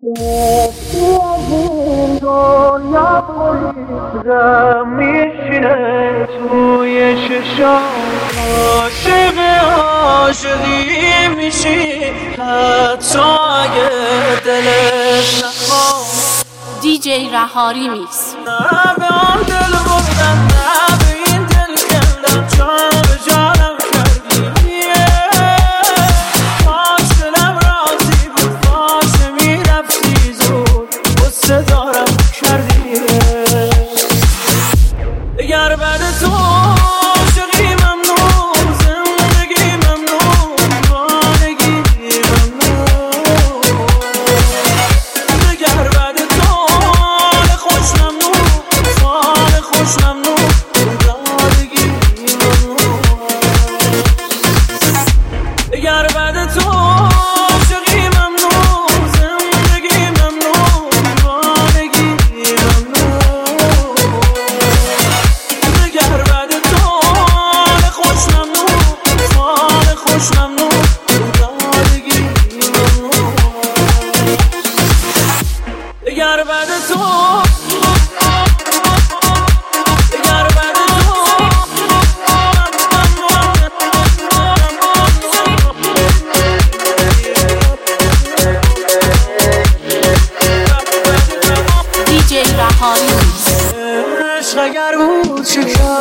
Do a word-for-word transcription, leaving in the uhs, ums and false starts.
تو از این دنیا بریدم میشینه توی ششام عاشق عاشقی میشی حتی اگه دلت نخوام دی جی رهاری میکس. نه به آن دل بردم نه به این دل کندم چون به جانم کردی کاش دلم راضی بود کاش نمیرفتی زود غصه دارم کردی اگر بعد تو عاشقی ممنون زندگی ممنون وانگی ممنون اگر بعد تو حال خوش ممنون حال خوش ممنون دادگی ممنون اگر بعد تو عاشقی ممنون زندگی ممنون وانگی ممنون اگر بعد تو حال خوش ممنون حال خوش ممنون دادگی ممنون اگر بعد تو اگر بعد تو دی جی رهاری میکس. عشق اگر بود شکر